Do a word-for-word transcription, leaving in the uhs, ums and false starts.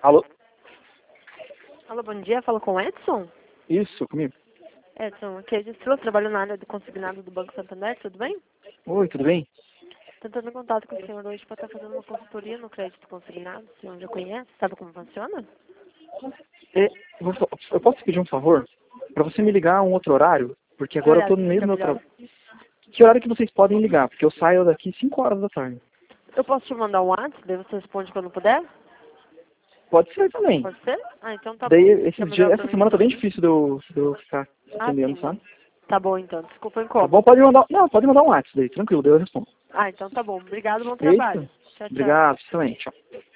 Alô? Alô, bom dia. Fala com o Edson? Isso, comigo. Edson, aqui é a Gisela, trabalho na área do consignado do Banco Santander, tudo bem? Oi, tudo bem? Tentando contato com o senhor hoje para estar fazendo uma consultoria no crédito consignado, o senhor já conhece, sabe como funciona? É, eu vou- eu posso pedir um favor? Pra você me ligar a um outro horário? Porque Que agora eu tô horário no que meio fica do meu melhor? trabalho. Que horário que vocês podem ligar? Porque eu saio daqui cinco horas da tarde. Eu posso te mandar um WhatsApp, daí você responde quando puder? Pode ser também. Pode ser? Ah, então tá Daí, bom. Fica esses dias, melhor pra essa mim semana tá bem então. difícil de eu, de eu ficar Ah, atendendo, sim. sabe? Tá bom então. Desculpa o Tá bom? incômodo. Pode mandar. Não, pode mandar um WhatsApp daí, tranquilo, daí eu respondo. Ah, então tá bom. Obrigado, bom Eita. trabalho. Tchau, tchau. Obrigado, você também. Tchau.